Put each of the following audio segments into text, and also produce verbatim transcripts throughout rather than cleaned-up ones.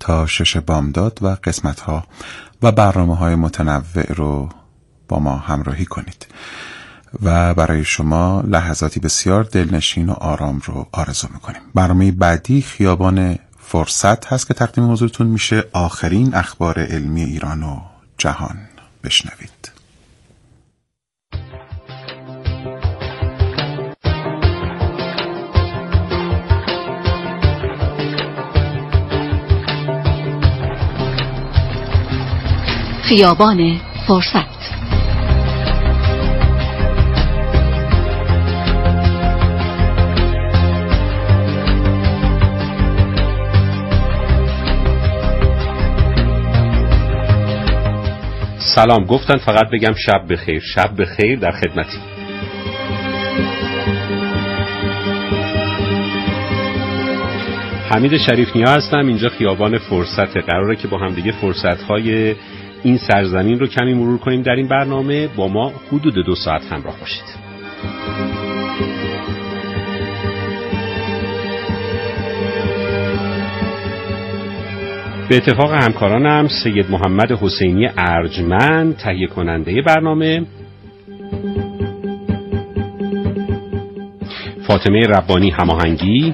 تا شش بامداد و قسمت‌ها و برنامه‌های متنوع رو با ما همراهی کنید و برای شما لحظاتی بسیار دلنشین و آرام رو آرزو می‌کنیم. برنامه بعدی خیابان فرصت هست که تقدیم حضورتون میشه. آخرین اخبار علمی ایران و جهان. بشنوید. خیابان فرصت. سلام، گفتن فقط بگم شب بخیر. شب بخیر، در خدمتی. حمید شریف نیا هستم. اینجا خیابان فرصت. قراره که با هم دیگه فرصت‌های این سرزمین رو کمی مرور کنیم در این برنامه. با ما حدود دو ساعت همراه باشید. به اتفاق همکارانم سید محمد حسینی ارجمند تهیه کننده برنامه، فاطمه ربانی هماهنگی،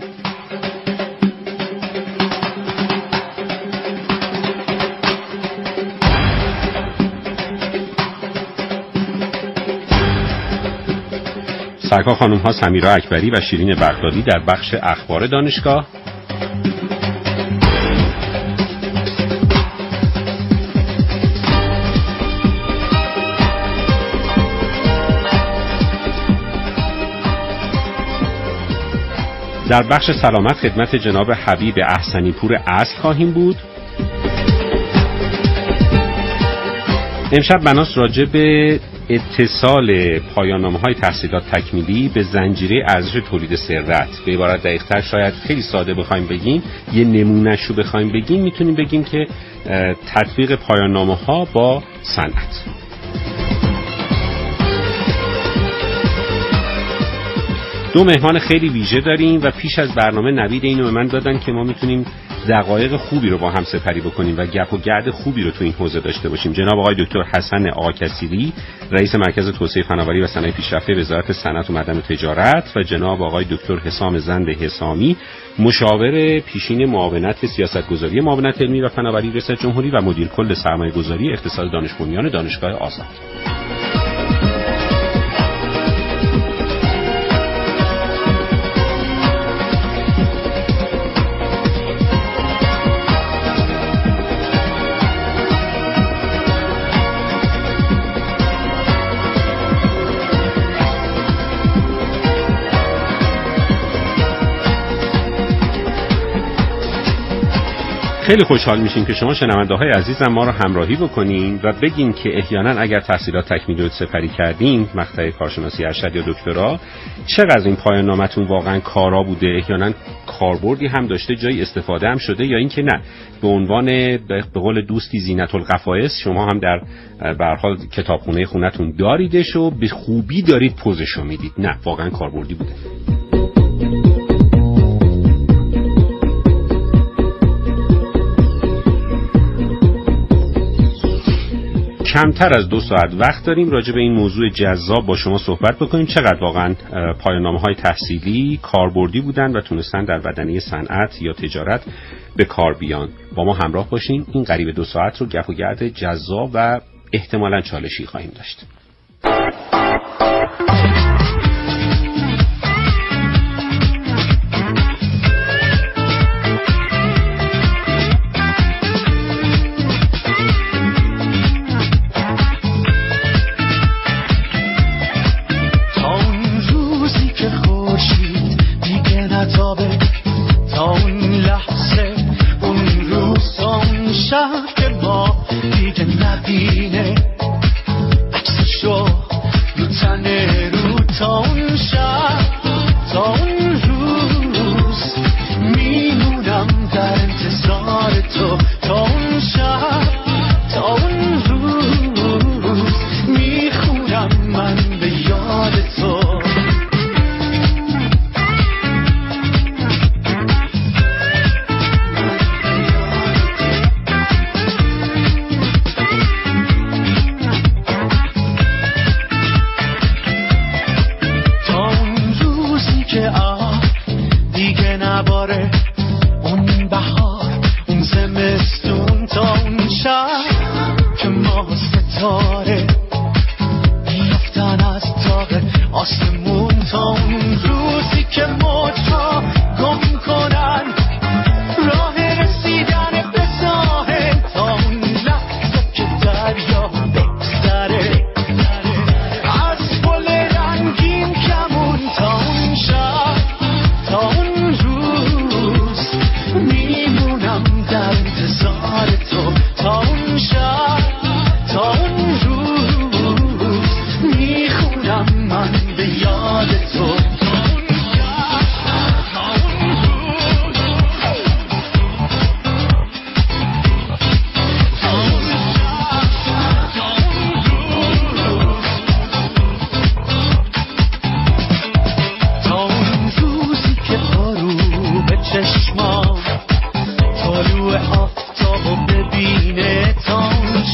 سرکار خانم ها سمیرا اکبری و شیرین بغدادی در بخش اخبار دانشگاه، در بخش سلامت خدمت جناب حبیب احسنی پور اصل خواهیم بود. امشب بناس راجع به اتصال پایان‌نامه‌های تحصیلات تکمیلی به زنجیره ارزش تولید ثروت، به عبارت دقیق‌تر شاید خیلی ساده بخوایم بگیم، یه نمونه‌اش رو بخوایم بگیم، میتونیم بگیم که تطبیق پایان‌نامه‌ها با صنعت. دو مهمان خیلی ویژه داریم و پیش از برنامه نوید اینو به من دادن که ما میتونیم دقایق خوبی رو با هم سپری بکنیم و گپ و گرد خوبی رو تو این حوزه داشته باشیم. جناب آقای دکتر حسن آقاکثیری، رئیس مرکز توسعه فناوری و صنایع پیشرفته وزارت صنعت و معدن و تجارت، و جناب آقای دکتر حسام زند حسامی، مشاور پیشین معاونت سیاستگذاری معاونت علمی و فناوری ریاست جمهوری و مدیر کل سرمایه‌گذاری اقتصاد دانش بنیان دانشگاه آزاد. خیلی خوشحال میشیم که شما شنونده های عزیزم ما رو همراهی بکنین و بگین که احیانا اگر تحصیلات تکمیلی رو سپری کردین، مقطع کارشناسی ارشد یا دکترا، چقدر این پایان نامتون واقعا کارا بوده، احیانا کاربردی هم داشته، جای استفاده هم شده، یا اینکه نه به عنوان به قول دوستی زینت القفایس شما هم در به هر حال کتابخونه خونتون داریدش و به خوبی دارید پوزشو میدید، نه واقعا کاربردی بوده. کمتر از دو ساعت وقت داریم راجع به این موضوع جذاب با شما صحبت بکنیم. چقدر واقعا پایان‌نامه‌های تحصیلی کاربردی بودن و تونستن در بدنه صنعت یا تجارت به کار بیان. با ما همراه باشین. این قریب دو ساعت رو گپ و گرد جذاب و احتمالاً چالشی خواهیم داشت.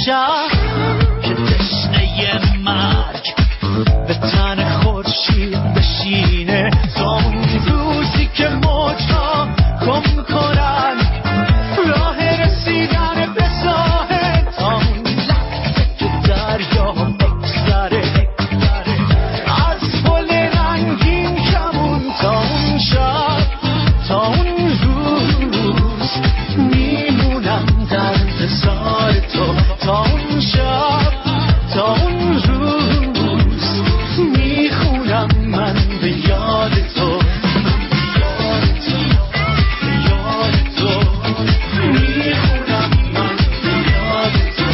شب که تشنه مرگ به تن خورشید بشینه، تا اون روزی که موجها گم کنن راه رسیدن به ساحل، تا اون لحظه که دریا بگذره از پل رنگین کمون، تا اون شب تا اون روز میمونم در انتظار تو، تا اون شب تا اون روز میخونم من به یاد تو، به یاد تو میخونم من به یاد تو،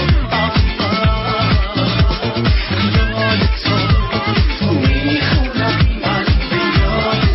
یاد تو میخونم من به یاد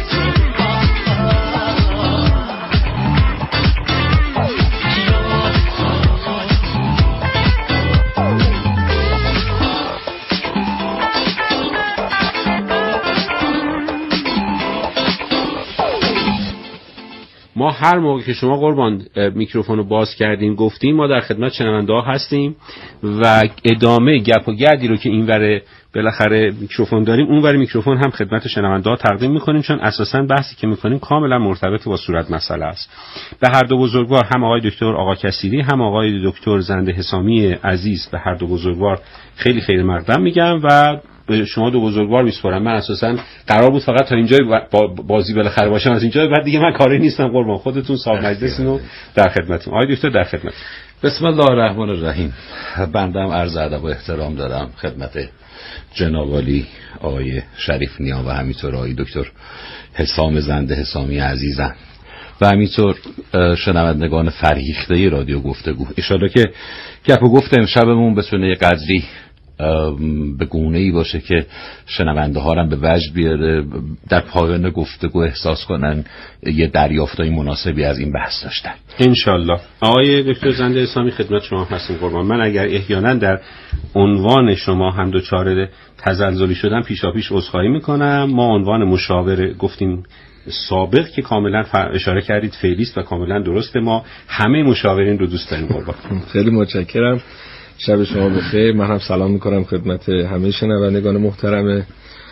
ما هر موقع که شما قربان میکروفون رو باز کردیم گفتیم ما در خدمت شنونده ها هستیم و ادامه گپ و گردی رو که این ور بالاخره میکروفون داریم اون ور میکروفون هم خدمت شنونده ها تقدیم میکنیم، چون اساساً بحثی که میکنیم کاملا مرتبط با صورت مسئله است. به هر دو بزرگوار، هم آقای دکتر آقا کثیری هم آقای دکتر زنده حسامی عزیز، به هر دو بزرگوار خیلی خیلی مقدم میگم و به شما دو بزرگوار میسپارم. من اساساً قرار بود فقط تا اینجا بازی بالاخره باشم، از اینجا بعد دیگه من کاری نیستم قربان، خودتون صاحب مجلسین و در خدمتتون. آقای دکتر در خدمت. بسم الله الرحمن الرحیم. بنده عرض ادب و احترام دارم خدمت جناب عالی آقای شریف نیا و همینطور آقای دکتر حسام زنده حسامی عزیزم و همینطور شنوندگان فریخته رادیو گفتگو. ان شاءالله که گپ و گفت امشبمون بتونه یه قدری به گونه‌ای باشه که شنونده ها رو به وجد بیاره، در پایان گفتگو احساس کنن یه دریافتای مناسبی از این بحث داشتن ان شاء الله. آقای دکتر زنده حسامی خدمت شما هستیم قربان. من اگر احیانا در عنوان شما هم دچار تزلزلی شدم پیشاپیش عذرخواهی میکنم. ما عنوان مشاور گفتیم سابق که کاملا اشاره کردید فعلیست و کاملا درسته، ما همه مشاورین رو دوست داریم قربان. خیلی متشکرم. شب شما بخیر. من هم سلام میکنم خدمت همه شنوندگان محترم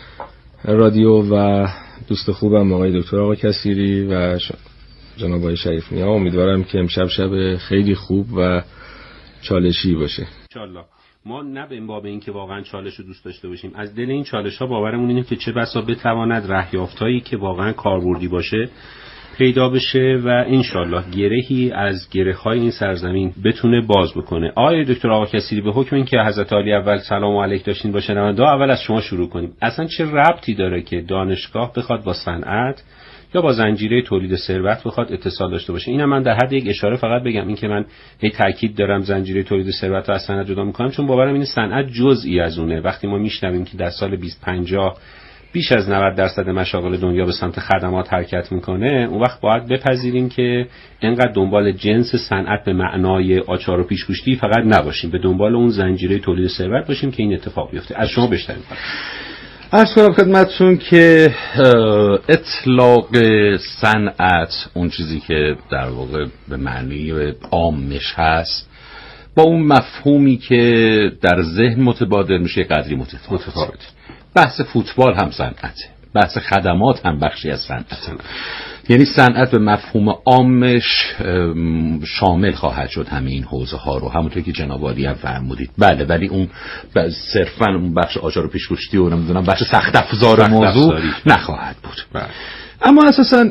رادیو و دوست خوبم آقای دکتر آقا کثیری و جناب آقای شریف نیا. امیدوارم که امشب شب خیلی خوب و چالشی باشه ان الله. ما نه به این باب این که واقعا چالش رو دوست داشته باشیم، از دل این چالش ها باورمون اینه که چه بسا بتواند رهیافتایی که واقعا کاربردی باشه پیدا بشه و انشالله گرهی از گره های این سرزمین بتونه باز بکنه. آقای دکتر آقا کثیری، به حکم این که حضرت عالی اول سلام علیک داشتین با شنونده ها، اول از شما شروع کنیم. اصلا چه ربطی داره که دانشگاه بخواد با صنعت یا با زنجیره تولید ثروت بخواد اتصال داشته باشه؟ اینم من در حد یک اشاره فقط بگم، این که من هی تاکید دارم زنجیره تولید ثروت رو از صنعت جدا میکنم، چون باورم اینه صنعت جزئی از اونه. وقتی ما میشنویم که در سال بیست پنجاه بیش از نود درصد مشاغل دنیا به سمت خدمات حرکت میکنه، اون وقت باید بپذیریم که اینقدر دنبال جنس صنعت به معنای آچار و پیشگوشتی فقط نباشیم، به دنبال اون زنجیره تولید ثروت باشیم که این اتفاق بیفته. از شما بشنویم. عرض کنم خدمتتون که اطلاق صنعت، اون چیزی که در واقع به معنی عامش هست، با اون مفهومی که در ذهن متبادر میشه قدری متفاوته. بحث فوتبال هم صنعته، بحث خدمات هم بخشی از صنعت. یعنی صنعت به مفهوم عامش شامل خواهد شد همه این حوزه ها رو، همونطور که جناب عالی هم فرمودید. بله، ولی اون صرفا اون بخش آچار و پیشگوشتی و نمیدونم بخش سخت افزار موضوع نخواهد بود. بله. اما اساسا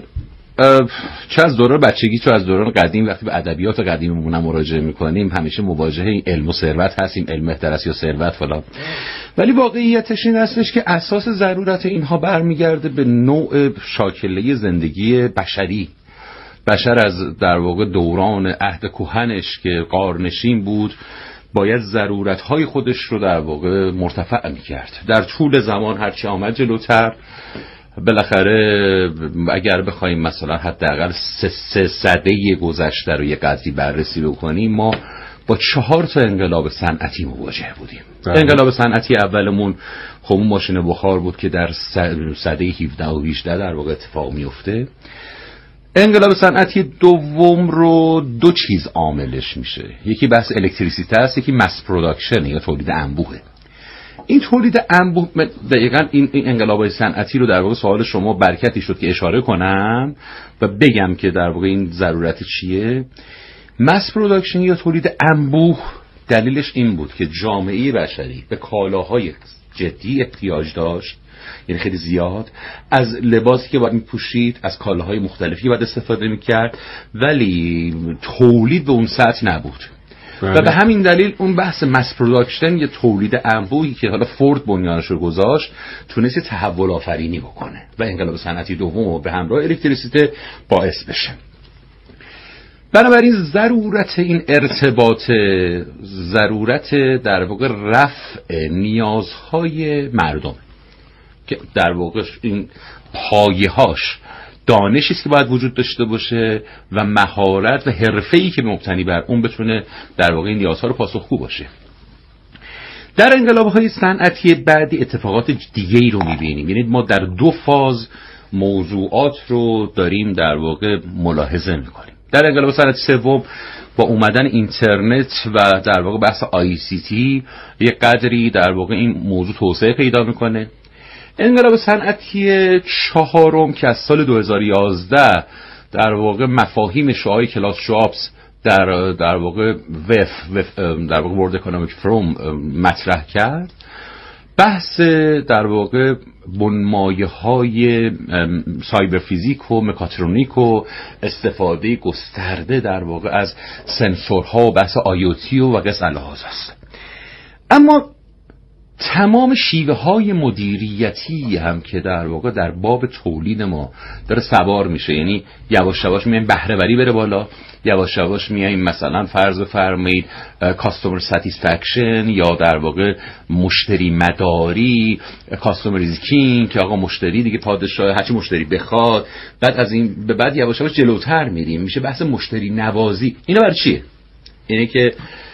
چه از دوران بچگی چه از دوران قدیم وقتی به ادبیات قدیممون مراجعه میکنیم همیشه مواجهه علم و ثروت هستیم، علم بهتر است یا ثروت فلان، ولی واقعیتش این هستش که اساس ضرورت اینها برمیگرده به نوع شاکله زندگی بشری. بشر از در واقع دوران عهد کهنش که غارنشین بود باید ضرورت‌های خودش رو در واقع مرتفع می‌کرد. در طول زمان هرچی آمد جلوتر، بالاخره اگر بخوایم مثلا حداقل سه سه سده گذشته رو یه قدری بررسی بکنیم، ما با چهار تا انقلاب صنعتی مواجه بودیم. انقلاب صنعتی اولمون خب اون ماشین بخار بود که در سده هفده و هجده در واقع اتفاق میفته. انقلاب صنعتی دوم رو دو چیز عاملش میشه. یکی بحث الکتریسیته است، یکی مس پروداکشن یا تولید انبوهه. این تولید انبوه دقیقاً این, این انقلاب‌های صنعتی رو در واقع سوال شما برکتی شد که اشاره کنم و بگم که در واقع این ضرورت چیه. مس پروداکشن یا تولید انبوه دلیلش این بود که جامعه بشری به کالاهای جدی احتیاج داشت، یعنی خیلی زیاد، از لباسی که باید میپوشید، از کالاهای مختلفی که باید استفاده میکرد، ولی تولید به اون سطح نبود. بله. و به همین دلیل اون بحث مس پروداکشن یا تولید انبوهی که حالا فورد بنیانش رو گذاشت تونست تحول آفرینی بکنه و انقلاب صنعتی دوم به همراه الکتریسیته باعث بشه. بنابراین ضرورت این ارتباط، ضرورت در واقع رفع نیازهای مردم که در واقع این پایه‌هاش دانشی است که باید وجود داشته باشه و مهارت و حرفه‌ای که مبتنی بر اون بتونه در واقع این نیازها رو پاسخگو باشه. در انقلاب‌های صنعتی بعدی اتفاقات دیگه‌ای رو می‌بینیم. یعنی ما در دو فاز موضوعات رو داریم در واقع ملاحظه می‌کنیم. در انقلاب صنعتی سوم با اومدن اینترنت و در واقع بحث آی سی تی یک قدری در واقع این موضوع توسعه پیدا می‌کنه. انقلاب صنعتی چهارم که از سال دو هزار و یازده در واقع مفاهیم شعاع کلاس شوابس در در واقع وف, وف در واقع ورلد اکونومیک فروم مطرح کرد، بحث در واقع بنمایه‌های سایبر فیزیک و مکاترونیک و استفاده گسترده در واقع از سنسورها و بحث آی او تی و قص الهاز است. اما تمام شیوه های مدیریتی هم که در واقع در باب تولید ما داره سوار میشه، یعنی یواش یواش میایم بهره وری بره بالا، یواش یواش میایم مثلا فرض فرمایید کاستومر ساتیسفکشن یا در واقع مشتری مداری، کاستومر ریزکینگ که آقا مشتری دیگه پادشاه، هرچی مشتری بخواد. بعد از این به بعد یواش یواش جلوتر میریم، میشه بحث مشتری نوازی. اینا برای چیه؟ اینه که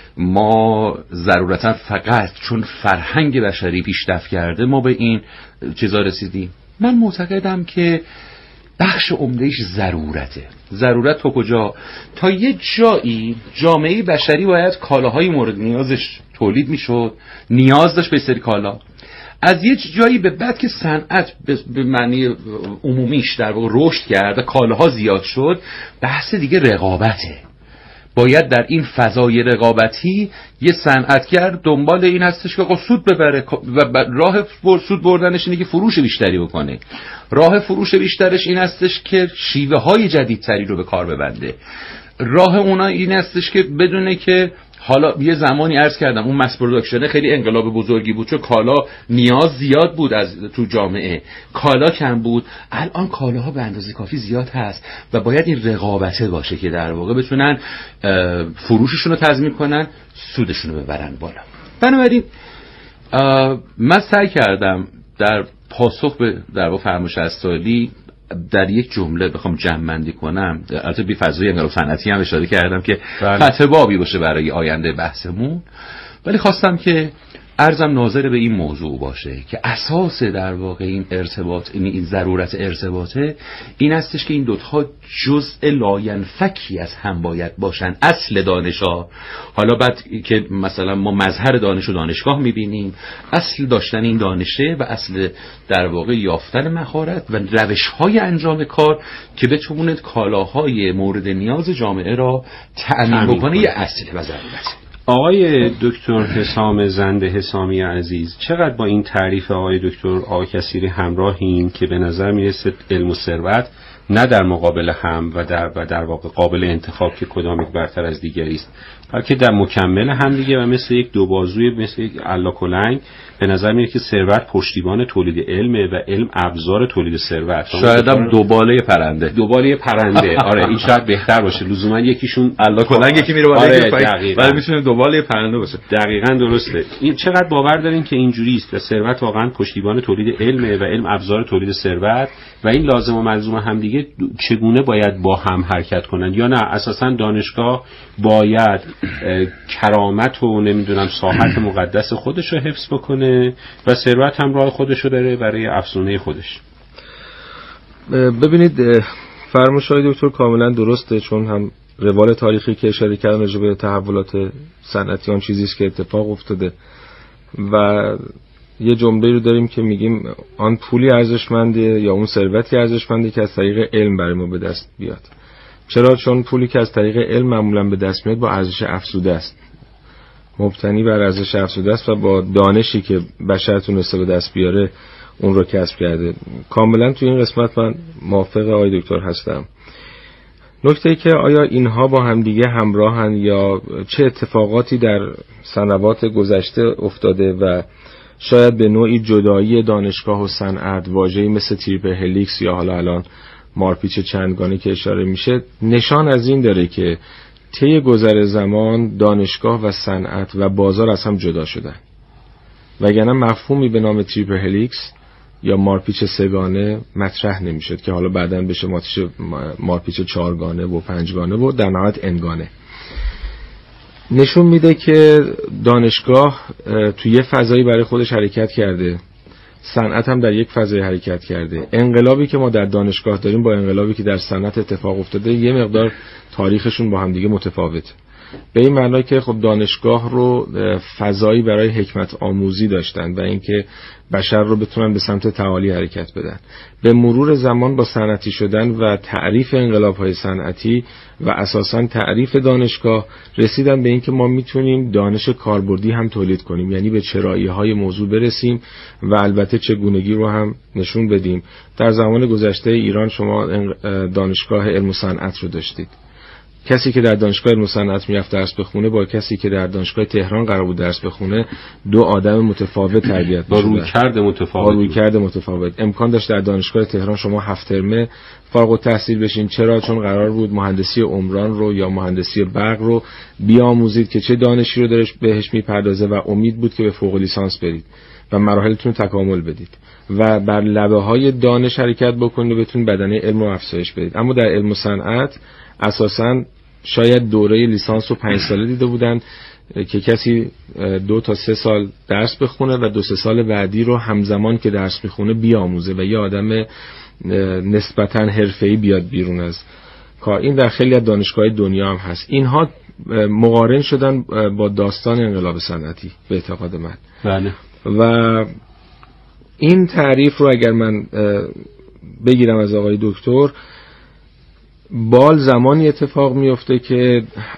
ما ضرورتا فقط چون فرهنگ بشری پیشرفت کرده ما به این چیزا رسیدیم. من معتقدم که بخش عمدهش ضرورته. ضرورت تا کجا؟ تا یه جایی جامعه بشری باید کالاهای مورد نیازش تولید میشد، نیاز داشت به سری کالا. از یه جایی به بعد که صنعت به معنی عمومیش در واقع رشد کرد، کالاها زیاد شد، بحث دیگه رقابته. باید در این فضای رقابتی یه صنعتگر دنبال این هستش که سود ببره و راه سود بردنش اینه که فروش بیشتری بکنه. راه فروش بیشترش این هستش که شیوه های جدیدتری رو به کار ببنده. راه اونا این هستش که بدونه که حالا یه زمانی عرض کردم اون مس پروداکشن خیلی انقلاب بزرگی بود چون کالا نیاز زیاد بود از تو جامعه، کالا کم بود. الان کالاها به اندازه کافی زیاد هست و باید این رقابته باشه که در واقع بتونن فروششون رو تضمین کنن، سودشون رو ببرن بالا. بنابراین من سعی کردم در پاسخ به در واقع فرمایش استالی در یک جمله بخوام جمع‌بندی کنم، البته بی فضای انقلاب صنعتی هم اشاره کردم که فتح بابی باشه برای آینده بحثمون، ولی خواستم که عرضم ناظر به این موضوع باشه که اساس در واقع این ارتباط، این ضرورت ارتباطه این هستش که این دوتا جزء لاینفکی از هم باید باشن. اصل دانشا، حالا بعد که مثلا ما مظهر دانش و دانشگاه میبینیم، اصل داشتن این دانشه و اصل در واقع یافتن مهارت و روش‌های انجام کار که بتونه کالاهای مورد نیاز جامعه را تأمین بکنه یه اصل و ضرورت. آقای دکتر حسام زنده حسامی عزیز، چقدر با این تعریف آقای دکتر آقای کثیری همراهین که به نظر میرسه علم و ثروت نه در مقابل هم و در و در واقع قابل انتخاب که کدام یک برتر از دیگری است، بلکه در مکمل هم دیگه و مثل یک دو بازوی، مثل یک الاکلنگ به نظر میاد که ثروت پشتیبان تولید علمه و علم ابزار تولید ثروت. شاید هم دوباله پرنده دوباله پرنده آره این شاید بهتر باشه. لزوما یکیشون الاکلنگ یکی میره بالا آره یکی پایین، ولی میتونه دوباله پرنده باشه. دقیقاً درسته. این چقدر باور دارین که اینجوری است و ثروت واقعا پشتیبان تولید علمه و علم ابزار تولید ثروت و این لازم و ملزوم هم دیگه چگونه باید با هم حرکت کنن، یا نه اساساً دانشگاه باید کرامت و نمیدونم ساحت مقدس خودش رو حفظ بکنه و ثروت هم راه خودش رو داره برای افزونه خودش؟ ببینید فرمایش های دکتر کاملا درسته، چون هم روال تاریخی که اشاره کردن راجع به تحولات صنعتی آن چیزی است که اتفاق افتاده و یه جمله رو داریم که میگیم آن پولی ارزشمنده یا اون ثروتی ارزشمنده که از طریق علم برای ما به دست بیاد. چرا؟ چون پولی که از طریق علم معمولا به دست میاد با ارزش افزوده است، مبتنی بر ارزش افزوده است و با دانشی که بشر تونسته به دست بیاره اون رو کسب کرده. کاملا تو این قسمت من موافق آقای دکتر هستم. نکته ای که آیا اینها با همدیگه همراهن یا چه اتفاقاتی در سنوات گذشته افتاده و شاید به نوعی جدایی دانشگاه و صنعت، واژه‌ای مثل تریپل هلیکس یا حالا الان مارپیچ چندگانه که اشاره میشه، نشان از این داره که طی گذر زمان دانشگاه و صنعت و بازار از هم جدا شدن، وگرنه مفهومی به نام تریپل هلیکس یا مارپیچ سه‌گانه مطرح نمیشد که حالا بعداً بشه مارپیچ چهارگانه و پنجگانه و در نهایت انگانه. نشون میده که دانشگاه توی یه فضایی برای خودش حرکت کرده، صنعت هم در یک فضای حرکت کرده. انقلابی که ما در دانشگاه داریم با انقلابی که در صنعت اتفاق افتاده یه مقدار تاریخشون با هم دیگه متفاوته، به این معنی که خب دانشگاه رو فضایی برای حکمت آموزی داشتن و اینکه بشر رو بتونن به سمت تعالی حرکت بدن. به مرور زمان با صنعتی شدن و تعریف انقلاب‌های صنعتی و اساساً تعریف دانشگاه رسیدن به اینکه ما میتونیم دانش کاربردی هم تولید کنیم، یعنی به چرایی‌های موضوع برسیم و البته چگونگی رو هم نشون بدیم. در زمان گذشته ایران شما دانشگاه علم و صنعت رو داشتید. کسی که در دانشگاه علم و صنعت میرفت درس بخونه با کسی که در دانشگاه تهران قرار بود درس بخونه دو آدم متفاوت تربیت با رویکرد متفاوت. با رویکرد متفاوت. امکان داشت در دانشگاه تهران شما هفت ترمه فارغ التحصیل بشین. چرا؟ چون قرار بود مهندسی عمران رو یا مهندسی برق رو بیاموزید که چه دانشی رو درش بهش میپردازه و امید بود که به فوق لیسانس برید و مراحلتون تکامل بدید و بر لبه های دانش حرکت بکنید و بتونید بدنه علم رو افزایش بدید. اما در علم و صنعت اساساً شاید دوره لیسانس رو پنج ساله دیده بودن که کسی دو تا سه سال درس بخونه و دو سه سال بعدی رو همزمان که درس میخونه بیاموزه و یه آدم نسبتاً حرفه‌ای بیاد بیرون از کار. این در خیلی از دانشگاه‌های دنیا هم هست. اینها مقارن شدن با داستان انقلاب صنعتی به اعتقاد من. بله. و این تعریف رو اگر من بگیرم از آقای دکتر، بال زمانی اتفاق میفته که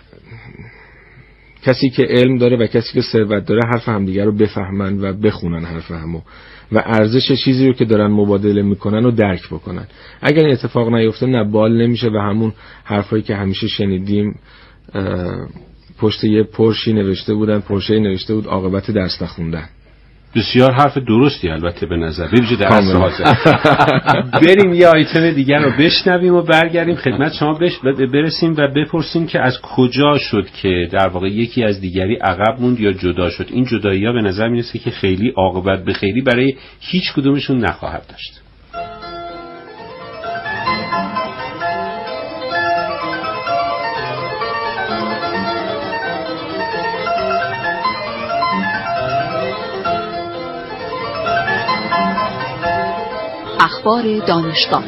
کسی که علم داره و کسی که ثروت داره حرف همدیگه رو بفهمن و بخونن حرف همو و ارزش چیزی رو که دارن مبادله میکنن رو درک بکنن. اگر این اتفاق نیفته نه بال نمیشه و همون حرفایی که همیشه شنیدیم پشت یه پرشی نوشته بودن، پرشه‌ای نوشته بود عاقبت درس نخوندن. بسیار حرف درستی البته به نظر ببینید در اصل حاضر. بریم یه آیتم دیگر رو بشنویم و برگردیم خدمت شما بش برسیم و بپرسیم که از کجا شد که در واقع یکی از دیگری عقب موند یا جدا شد. این جدایی‌ها به نظر میرسه که خیلی عاقبت به خیری برای هیچ کدومشون نخواهد داشت. اخبار دانشگاه.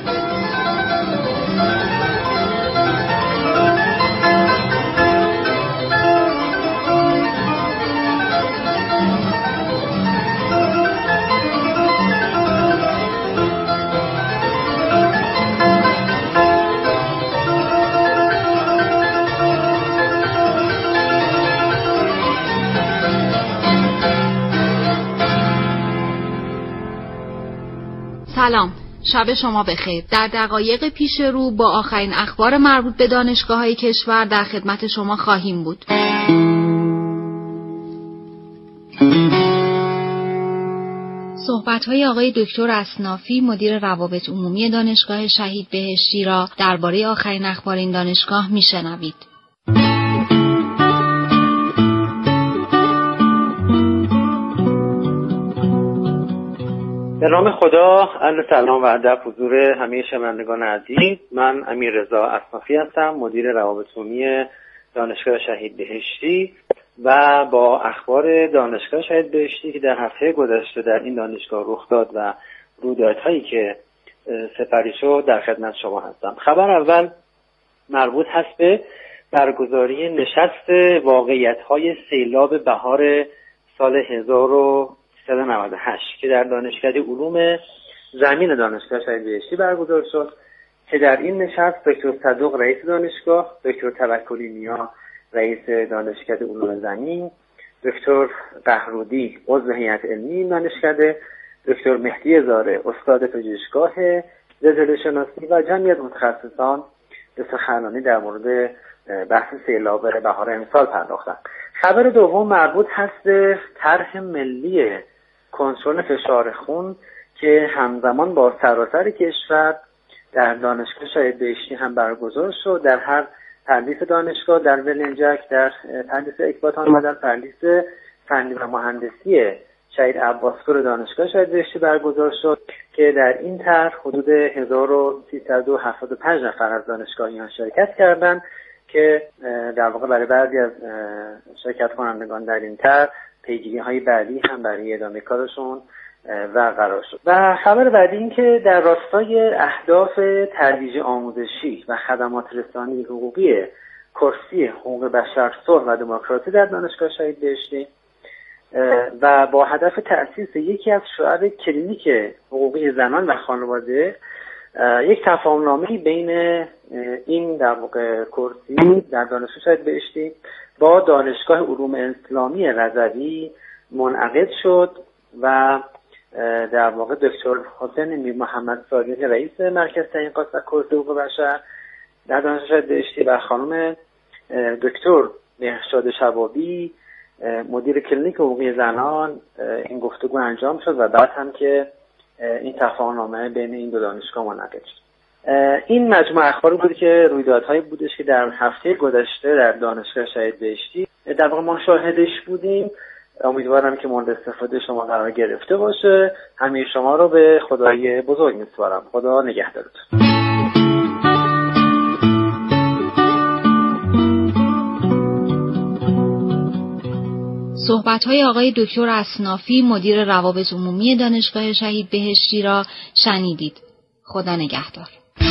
سلام، شب شما بخیر. در دقایق پیش رو با آخرین اخبار مربوط به دانشگاه‌های کشور در خدمت شما خواهیم بود. صحبت‌های آقای دکتر اصنافی مدیر روابط عمومی دانشگاه شهید بهشتی را درباره آخرین اخبار این دانشگاه میشنوید. به نام خدا، عرض سلام و ادب حضور همه شنوندگان عزیز. من امیررضا اصنافی هستم، مدیر روابط عمومی دانشگاه شهید بهشتی و با اخبار دانشگاه شهید بهشتی که در هفته گذشته در این دانشگاه رخ داد و رویدادهایی که سپریشو در خدمت شما هستم. خبر اول مربوط هست به برگزاری نشست واقعیت‌های سیلاب بهار سال هزار و سیصد و نود و هشت که در دانشکده علوم زمین دانشگاه شهید بهشتی برگزار شد که در این نشست دکتر صدوق رئیس دانشگاه، دکتر توکلی نیا رئیس دانشکده علوم زمین، دکتر قهرودی عضو هیئت علمی دانشکده، دکتر مهدی زاره استاد پژوهشگاه زلزله شناسی و جمعی از متخصصان به سخنرانی در مورد بحث سیلاب بهار امسال پرداختند. خبر دوم مربوط هست به طرح ملی کنترل فشار خون که همزمان با سراسر کشور در دانشگاه شهید بهشتی هم برگزار شد. در هر تندیس دانشگاه، در ولنجک، در تندیس اکباتان و در تندیس فنی و مهندسی شهید عباسپور دانشگاه شهید بهشتی برگزار شد که در این طرح حدود هزار و سیصد و هفتاد و پنج نفر از دانشگاهیان شرکت کردند که در واقع برای بعضی از شرکت کنندگان در این طرح پیگیری های بعدی هم برای ادامه کارشون و قرار شد. و خبر بعدی این که در راستای اهداف ترویج آموزشی و خدمات رسانی حقوقی کرسی حقوق بشر، صلح و دموکراسی در دانشگاه شهید بهشتی و با هدف تأسیس یکی از شعب کلینیک حقوقی زنان و خانواده یک تفاهم‌نامه بین این در واقع کرسی در دانشگاه شهید بهشتی با دانشگاه علوم اسلامی رضوی منعقد شد و در واقع دکتر حسین میر محمد صادقی رئیس مرکز تحقیقات و کرسی حقوق بشر در دانشگاه شهید بهشتی و خانم دکتر مهرشاد شبابی مدیر کلینیک حقوقی زنان این گفتگو انجام شد و بعد هم که این تفاهم‌نامه بین این دو دانشگاه منعقد شد. این مجموعه اخبار بود که رویدادهایی بودش که در هفته گذشته در دانشگاه شهید بهشتی در واقع ما شاهدش بودیم. امیدوارم که مورد استفاده شما قرار گرفته باشه. همه شما رو به خدای بزرگ میسپارم. خدا نگهدارتون. صحبت‌های آقای دکتر اصنافی مدیر روابط عمومی دانشگاه شهید بهشتی را شنیدید. خدا نگهدار.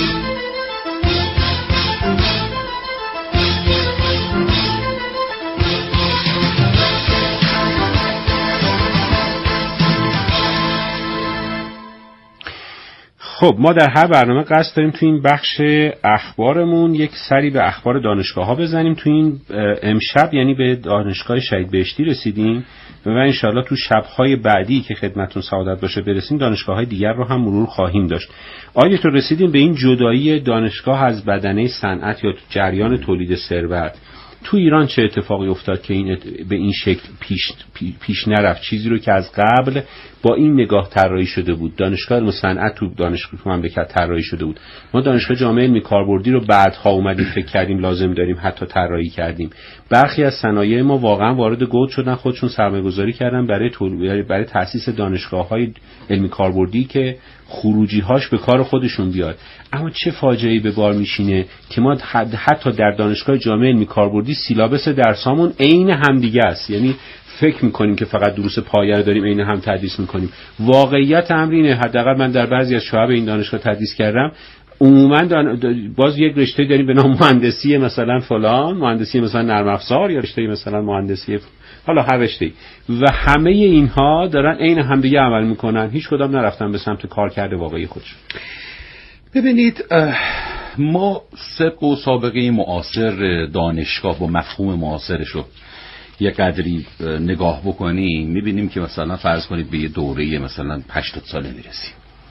خب ما در هر برنامه قصد داریم تو این بخش اخبارمون یک سری به اخبار دانشگاه ها بزنیم. تو این امشب یعنی به دانشگاه شهید بهشتی رسیدیم و انشاءالله تو شبهای بعدی که خدمتون سعادت باشه برسیم دانشگاه های دیگر رو هم مرور خواهیم داشت. آیا تو رسیدیم به این جدایی دانشگاه از بدنه صنعت یا جریان تولید ثروت؟ تو ایران چه اتفاقی افتاد که این به این شکل پیش پیش نرفت؟ چیزی رو که از قبل با این نگاه طراحی شده بود، دانشگاه علم و صنعت تو دانشگاه مملکت طراحی شده بود، ما دانشگاه جامعه علمی کاربردی رو بعدها اومدیم فکر کردیم لازم داریم حتی طراحی کردیم. برخی از صنایع ما واقعا وارد گود شدن، خودشون سرمایه‌گذاری کردن برای تولید برای تأسیس دانشگاه‌های علمی کاربردی که خروجی‌هاش به کار خودشون بیاد. اما چه فاجعه‌ای به بار میشینه که ما حتی در دانشگاه جامعه علمی کاربردی سیلابس درسامون عین همدیگه است. یعنی فکر میکنیم که فقط دروس پایه رو داریم عین هم تدریس میکنیم. واقعیت امر اینه، حداقل من در بعضی از شعب این دانشگاه تدریس کردم، عموما باز یک رشته داریم به نام مهندسی مثلا فلان، مهندسی مثلا نرم افزار یا رشته مثلا مهندسی حالا هر رشته‌ای و همه اینها دارن عین همدیگه عمل میکنن، هیچ کدام نرفتن به سمت کارکرد واقعی خودشون. ببینید ما سبق و سابقه معاصر دانشگاه با مفهوم معاصرش رو یک قدری نگاه بکنیم میبینیم که مثلا فرض کنید به یه دوره مثلا هشتاد ساله میرسیم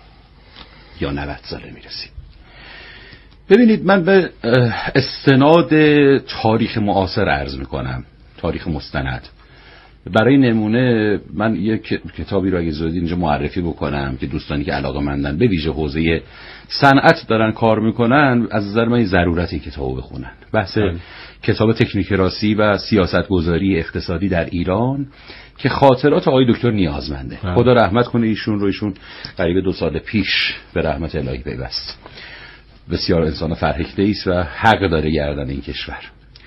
یا نود ساله میرسیم. ببینید من به استناد تاریخ معاصر عرض میکنم، تاریخ مستند. برای نمونه من یک کتابی رو اگه زودی اینجا معرفی بکنم که دوستانی که علاقه‌مندن به ویژه حوزه صنعت دارن کار میکنن از نظر من ضرورت این کتابو بخونن. بحث ام. کتاب تکنیکراسی و سیاستگذاری اقتصادی در ایران که خاطرات آقای دکتر نیازمنده. ام. خدا رحمت کنه ایشون رو، ایشون قریب دو سال پیش به رحمت الهی پیوست. بسیار انسان فرهیخته است و حق داره گردن این کشور.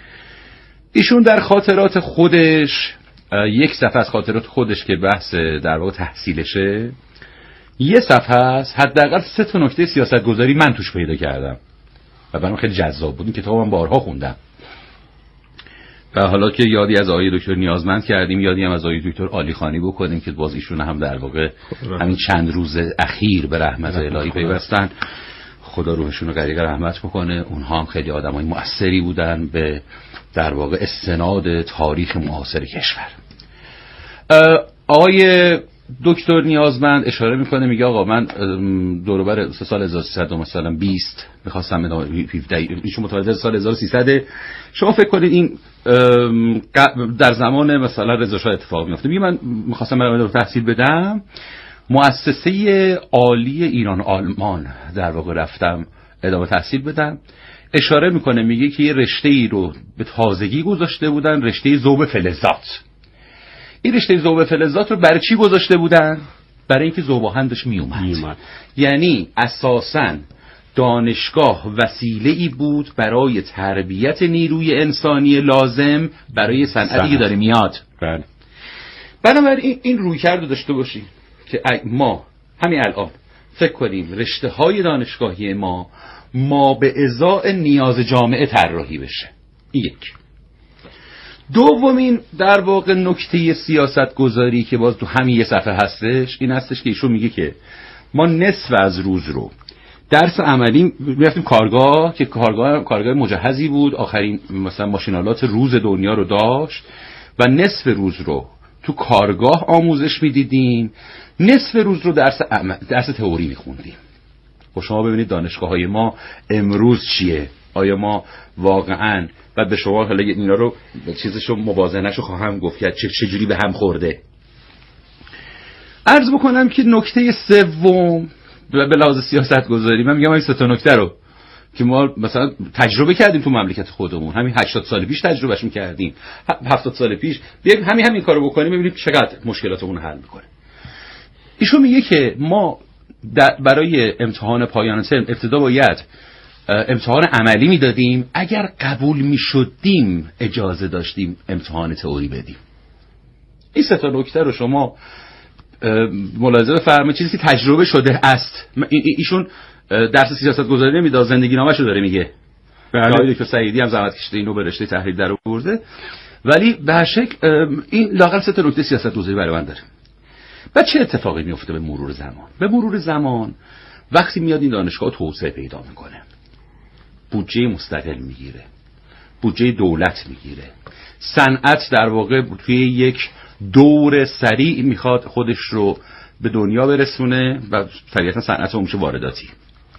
ایشون در خاطرات خودش یک صفحه از خاطرات خودش که بحث در واقع تحصیلشه یه صفحه است، حداقل سه تا نکته سیاستگذاری من توش پیدا کردم و برام خیلی جذاب بود. این کتابو من بارها خوندم و حالا که یادی از آقای دکتر نیازمند کردیم، یادی هم از آقای دکتر عالیخانی بکنیم که باز ایشون هم در واقع همین چند روز اخیر به رحمت الهی پیوستن. خدا روحشون رو غریق رحمت بکنه. اونها هم خیلی آدمای مؤثری بودن به در واقع استناد تاریخ معاصر کشور. آقای دکتر نیازمند اشاره میکنه، میگه آقا من دور و بر سال هزار و سیصد مثلا بیست میخواستم هفده، ایشون متولد سال هزار و سیصد. شما فکر کنید این در زمان مثلا رضا شاه اتفاق میفته. میگه من میخواستم ادامه تحصیل بدم، مؤسسه عالی ایران آلمان در واقع رفتم ادامه تحصیل بدم. اشاره میکنه میگه که یه رشته ای رو به تازگی گذاشته بودن، رشته ذوب فلزات. این رشته ذوب فلزات رو برای چی گذاشته بودن؟ برای اینکه ذوب‌آهن میومد. میومد. یعنی اساساً دانشگاه وسیله‌ای بود برای تربیت نیروی انسانی لازم برای صنعتی که داره میاد. بله. بنابراین این رویکرد رو داشته باشیم که ما همین الان فکر کنیم رشته‌های دانشگاهی ما ما به ازای نیاز جامعه طراحی بشه. این یک. دومین در واقع نکته سیاست گذاری که باز تو همین یه صفحه هستش این هستش که ایشون میگه که ما نصف از روز رو درس عملی میرفتیم کارگاه که کارگاه کارگاه مجهزی بود، آخرین مثلا ماشینالات روز دنیا رو داشت و نصف روز رو تو کارگاه آموزش میدیدیم، نصف روز رو درس عمل، درس تئوری میخوندیم. و شما ببینید دانشگاه‌های ما امروز چیه؟ آیا ما واقعاً و به شما حالا اینا رو چیزشو موازنه‌شو خواهم گفت که چه چجوری به هم خورده. عرض بکنم که نکته سوم به لحاظ سیاست گذاری، من میگم این سه تا نکته رو که ما مثلا تجربه کردیم تو مملکت خودمون، همین هشتاد سال پیش تجربهش می‌کردیم، هفتاد سال پیش بیایم همین همین کارو بکنیم ببینیم چقدر مشکلاتمون رو حل می‌کنه. ایشون میگه که ما برای امتحان پایان ترم ابتدا باید امتحان عملی میدادیم، اگر قبول میشدیم اجازه داشتیم امتحان تئوری بدیم. این سه تا نکته رو شما ملاحظه بفرمایید، چیزی که تجربه شده است. ایشون درس سیاست گذاری نمیداد، زندگی نامه‌شو داره میگه. بله. دکتر سعیدی هم زحمت کشیده اینو به رشته تحلیل در آورده، ولی به هر شکل این لااقل سه تا نکته سیاست گذاری برای من داره. بعد چه اتفاقی میفته به مرور زمان؟ به مرور زمان وقتی میاد این دانشگاه توسعه پیدا میکنه، بودجه مستقل میگیره، بودجه دولت میگیره، صنعت در واقع توی یک دور سریع میخواد خودش رو به دنیا برسونه و طبیعتا صنعت اون میشه وارداتی.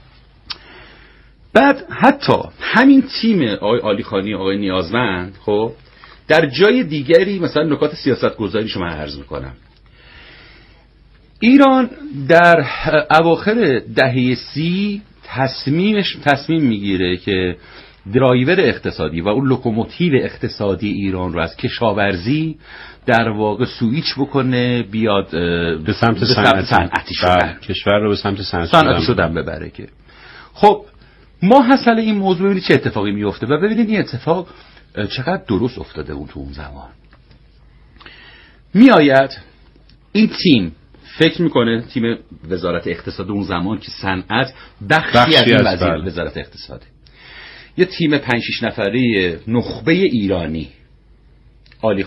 بعد حتی همین تیم آقای عالیخانی، آقای نیازمند، خب در جای دیگری مثلا نکات سیاست گذاری شما عرض میکنم. ایران در اواخر دهه سی تصمیمش تصمیم میگیره که درایور اقتصادی و اون لوکوموتیو اقتصادی ایران رو از کشاورزی در واقع سویچ بکنه بیاد به سمت صنعتی شدن، کشور رو به سمت صنعتی شدن ببره. که خب ما حاصل این موضوع ببینید چه اتفاقی میفته و ببینید این اتفاق چقدر درست افتاده اون تو اون زمان. میآید این تیم فکر میکنه، تیم وزارت اقتصاد اون زمان که صنعت بخشی, بخشی از این وزیر وزارت اقتصاده، یه تیم پنج شش نفره نخبه ایرانی